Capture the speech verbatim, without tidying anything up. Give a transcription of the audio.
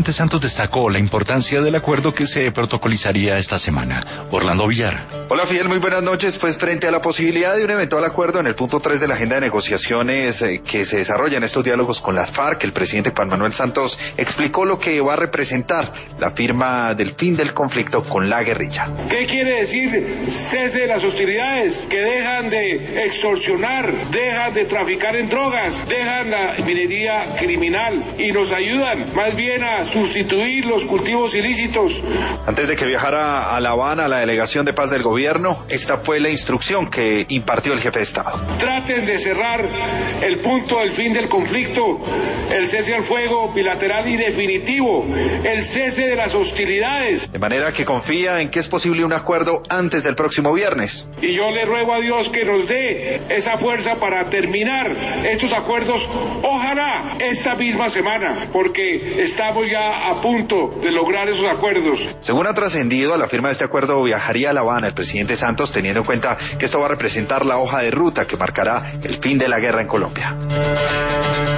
Santos destacó la importancia del acuerdo que se protocolizaría esta semana. Orlando Villar. Hola Fidel, muy buenas noches. Pues frente a la posibilidad de un eventual acuerdo en el punto tres de la agenda de negociaciones eh, que se desarrolla en estos diálogos con las FARC, el presidente Juan Manuel Santos explicó lo que va a representar la firma del fin del conflicto con la guerrilla. ¿Qué quiere decir cese de las hostilidades? Que dejan de extorsionar, dejan de traficar en drogas, dejan la minería criminal y nos ayudan más bien a sustituir los cultivos ilícitos. Antes de que viajara a La Habana la delegación de paz del gobierno, esta fue la instrucción que impartió el jefe de Estado. Traten de cerrar el punto del fin del conflicto, el cese al fuego bilateral y definitivo, el cese de las hostilidades. De manera que confía en que es posible un acuerdo antes del próximo viernes. Y yo le ruego a Dios que nos dé esa fuerza para terminar estos acuerdos, ojalá esta misma semana, porque estamos ya a punto de lograr esos acuerdos. Según ha trascendido, a la firma de este acuerdo viajaría a La Habana el presidente Santos, teniendo en cuenta que esto va a representar la hoja de ruta que marcará el fin de la guerra en Colombia.